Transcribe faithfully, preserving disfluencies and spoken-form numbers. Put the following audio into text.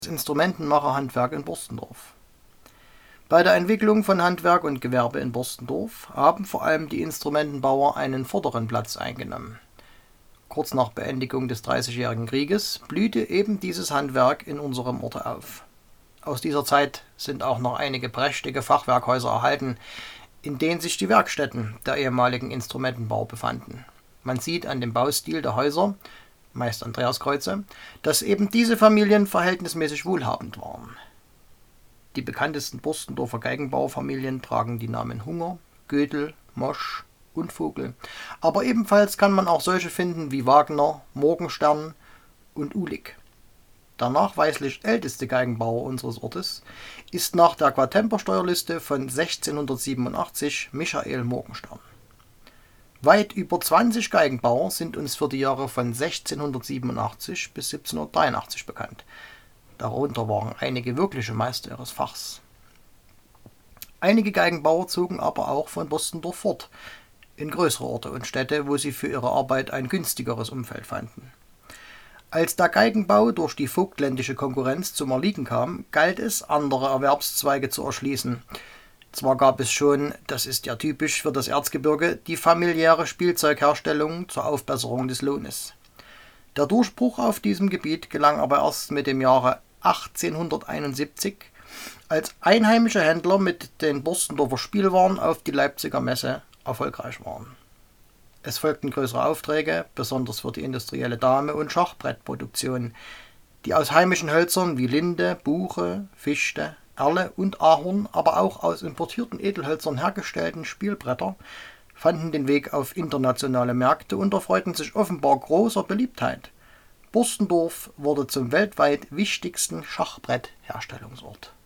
Instrumentenmacherhandwerk in Borstendorf. Bei der Entwicklung von Handwerk und Gewerbe in Borstendorf haben vor allem die Instrumentenbauer einen vorderen Platz eingenommen. Kurz nach Beendigung des Dreißigjährigen Krieges blühte eben dieses Handwerk in unserem Ort auf. Aus dieser Zeit sind auch noch einige prächtige Fachwerkhäuser erhalten, in denen sich die Werkstätten der ehemaligen Instrumentenbauer befanden. Man sieht an dem Baustil der Häuser, meist Andreaskreuze, dass eben diese Familien verhältnismäßig wohlhabend waren. Die bekanntesten Borstendorfer Geigenbauerfamilien tragen die Namen Hunger, Gödel, Mosch und Vogel. Aber ebenfalls kann man auch solche finden wie Wagner, Morgenstern und Uhlig. Der nachweislich älteste Geigenbauer unseres Ortes ist nach der Quatempersteuerliste von sechzehnhundertsiebenundachtzig Michael Morgenstern. Weit über zwanzig Geigenbauer sind uns für die Jahre von sechzehnhundertsiebenundachtzig bis siebzehnhundertdreiundachtzig bekannt. Darunter waren einige wirkliche Meister ihres Fachs. Einige Geigenbauer zogen aber auch von Borstendorf fort, in größere Orte und Städte, wo sie für ihre Arbeit ein günstigeres Umfeld fanden. Als der Geigenbau durch die vogtländische Konkurrenz zum Erliegen kam, galt es, andere Erwerbszweige zu erschließen. Zwar gab es schon, das ist ja typisch für das Erzgebirge, die familiäre Spielzeugherstellung zur Aufbesserung des Lohnes. Der Durchbruch auf diesem Gebiet gelang aber erst mit dem Jahre achtzehnhunderteinundsiebzig, als einheimische Händler mit den Borstendorfer Spielwaren auf die Leipziger Messe erfolgreich waren. Es folgten größere Aufträge, besonders für die industrielle Dame- und Schachbrettproduktion, die aus heimischen Hölzern wie Linde, Buche, Fichte, Erle und Ahorn, aber auch aus importierten Edelhölzern hergestellten Spielbretter fanden den Weg auf internationale Märkte und erfreuten sich offenbar großer Beliebtheit. Borstendorf wurde zum weltweit wichtigsten Schachbrettherstellungsort.